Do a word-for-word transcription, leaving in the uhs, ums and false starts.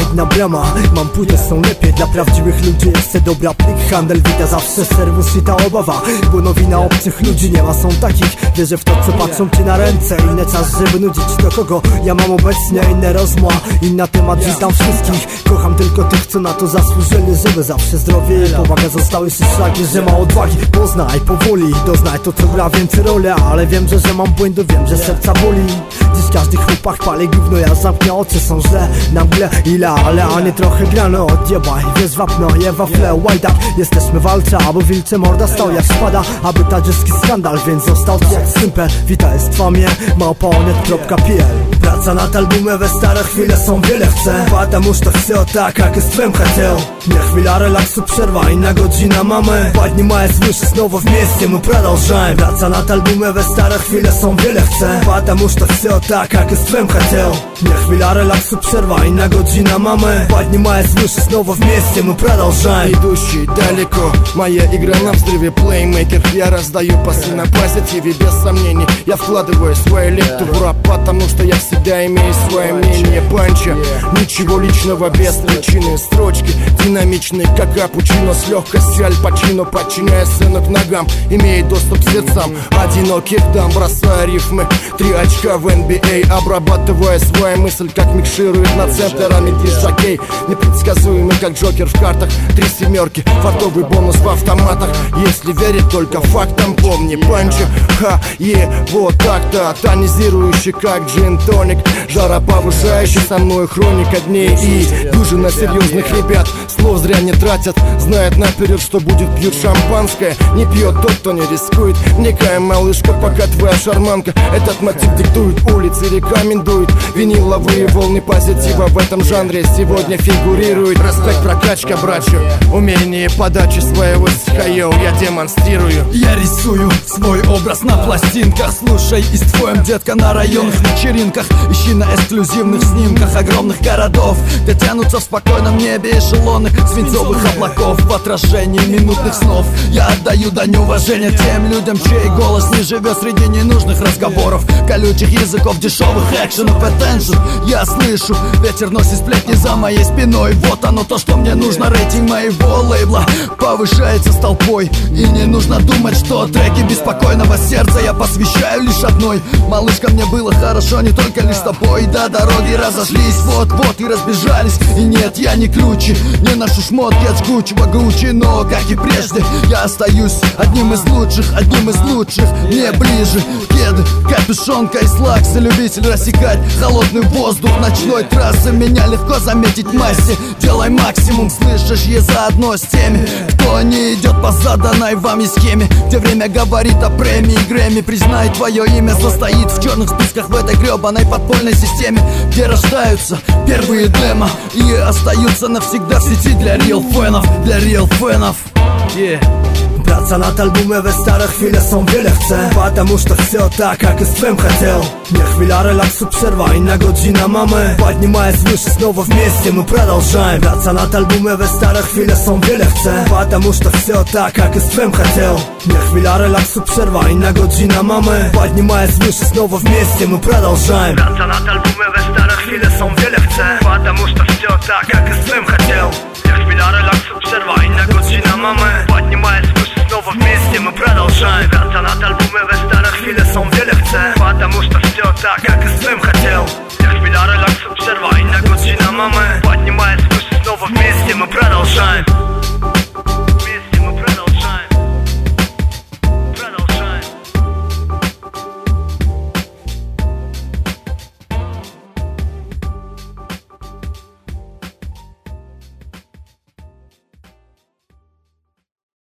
jedna brama. Mam płytę, są lepiej dla prawdziwych ludzi. Jeszcze dobra plik, handel wita zawsze serwus i ta obawa, bo nowina obcych ludzi nie ma, są takich. Wierzę w to, co patrzą ci na ręce. Inny czas, żeby nudzić, do kogo ja mam obecnie. Inne rozmowa, inna temat, witam wszystkich. Kocham tylko tych, co na to zasłużyli, żeby zawsze zdrowie i powaga zostały się szlaki, że ma odwagi. Poznaj powoli, doznaj to, co gra więcej rolę. Ale wiem, że, że mam błędy, wiem, że serca boli. Dziś każdy chłopak pali gówno, ja zamknę oczy, są źle na mgle. Ile, ale ani trochę grano, odjebaj, wiesz wapno, je wafle, łajdak. Jesteśmy walcza, aby wilcze morda stał jak spada, aby tadżyski skandal, więc został jak sympel. Witaj, jest mnie, małpaonet kropka p l. Praca nad albumem, we stare chwile są wiele chcę, потому что все так, как и с твоим хотел. Nie chwila relaksu, przerwa, inna godzina mamy. Поднимаясь выше, снова вместе мы продолжаем. Praca nad albumem, we stare chwile są wiele chcę, потому что все так, как и с твоим хотел. Nie chwila relaksu, przerwa, inna godzina mamy. Поднимаясь выше, снова вместе мы продолжаем. Идущий далеко, моя игра на взрыве, плеймейкер. Я раздаю пасы на позитиве, без сомнений. Я вкладываю свою лепту в рэп, потому что я всегда имею свое мнение. Панча, ничего личного без причины. Строчки динамичные, как капучино, с легкостью Аль Пачино, подчиняя сцену к ногам, имеет доступ к сердцам одиноких дам. Бросаю рифмы, три очка в эн би эй, обрабатывая свою мысль, как микширует над центрами дисжокей. Непредсказуемый, как Джокер в картах, три семерки, фартовый бонус в автоматах. Если верить только фактам, помни панча, ха, е, вот так-то. Тонизирующий, как джин-тоник, жароповышающий, со мной хроника дней. И дюжина серьезных ребят слов зря не тратят, знают наперед, что будет, пьют шампанское. Не пьет тот, кто не рискует. Некая малышка, пока твоя шарманка. Этот мотив диктует улицы, рекомендует. Виниловые волны позитива в этом жанре сегодня фигурирует. Респект, прокачка, братью, умение подачи своего стиха, йоу, я демонстрирую. Я рисую свой образ на пластинках. Слушай и с твоим, детка, на районных вечеринках. Ищи на эксклюзивных снимках огромных городов, где тянутся в спокойном небе эшелоны свинцовых облаков. В отражении минутных снов я отдаю дань уважения тем людям, чей голос не живет среди ненужных разговоров, колючих языков, дешевых экшенов, attention. Я слышу, ветер носит сплетни за моей спиной. Вот оно то, что мне нужно. Рейтинг моего лейбла повышается с толпой. И не нужно думать, что треки беспокойного сердца я посвящаю лишь одной. Малышка, мне было хорошо не только лишь с тобой. Да, дороги разошлись, вот-вот и разбежались. И нет, я не ключи, не ношу шмотки от жгучего Гуччи. Но, как и прежде, я остаюсь одним из лучших, одним из лучших. Мне ближе кеды, капюшонка и слаксы. Любитель рассекать холодный воздух ночной трассы. Меня легко заметить в массе. Делай максимум, слышишь, я заодно с теми, кто не идет по заданной вами схеме, где время говорит о премии Грэмми. Признай, твое имя состоит в черных списках в этой гребаной подпольной системе, где рождаются первые демо и остаются навсегда в сети для real фенов, для real фенов. Yeah. Praca nad albumem, we stare chwile są wiele chcę, потому что все так, как и с твоим хотел. Nie chwila relaksu, przerwa, inna godzina mamy. Поднимаясь выше, снова вместе мы продолжаем. Praca nad albumem, we stare chwile są wiele chcę, потому что все так, как и с твоим хотел. Nie chwila relaksu, przerwa, inna godzina mamy. Поднимаясь выше, снова вместе мы продолжаем. Praca nad albumem, we stare chwile są wiele chcę, потому что все так, как и с твоим хотел. Nie chwila relaksu, przerwa, inna godzina mamy. Поднимаясь выше, снова вместе мы продолжаем. Praca nad albumem, we stare chwile są wiele chcę, потому что все так, как и с твоим хотел. Nie chwila relaksu, przerwa, inna godzina mamy. Поднимаясь выше, снова вместе мы продолжаем.